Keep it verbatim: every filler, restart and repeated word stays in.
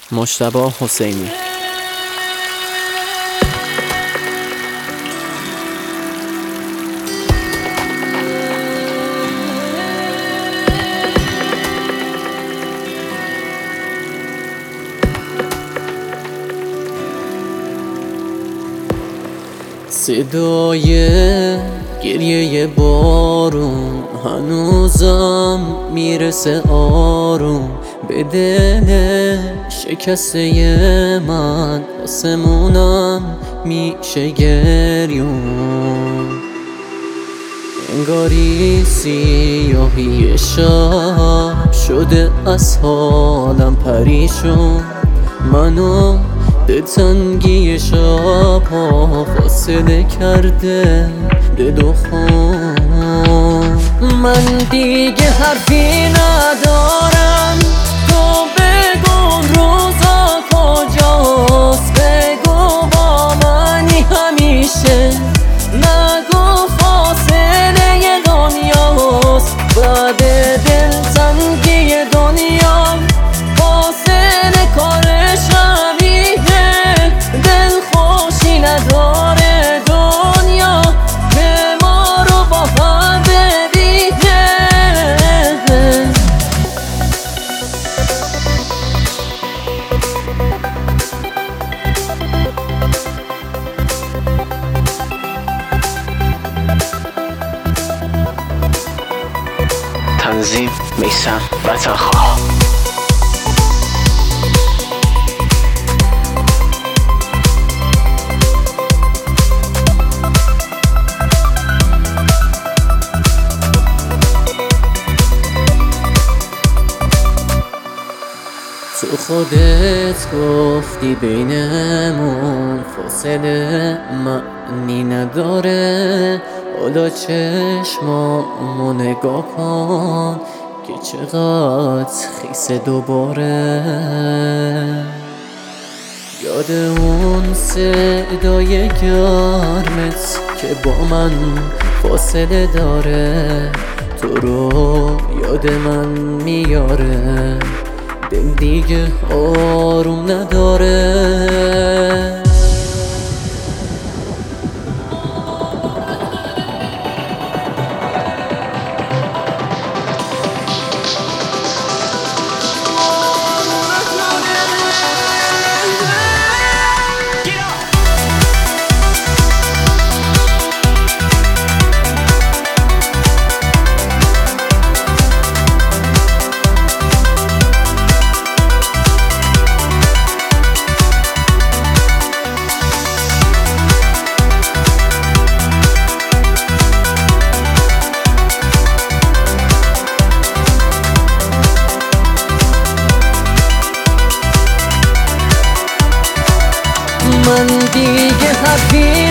مجتبی حسینی. صدای گریه بارون هنوزم میرسه آروم به دل شکسته من، آسمونم میشه گریون. انگاری سیاهی شب شده از حالم پریشون، منو به تنگی شب ها فاصله کرده به دو خون. من دیگه حرفی ندارم، تو بگو روزا کجاست، بگو با منی همیشه، نگو فاصله دنیاست. بعد دل تنگی دنیا فاصله کارش همینه، دل خوشی نداره دنیا که ما رو با هم ببینه. تنظیم میثم وطنخواه. تو خودت گفتی بینمون فاصله معنی نداره، حالا چشمامو نگاه کن که چقدر خیسه دوباره. یاد اون صدای گرمت که با من فاصله داره، تو رو یاد من میاره، دل دیگه آروم نداره. من دیگه حرفی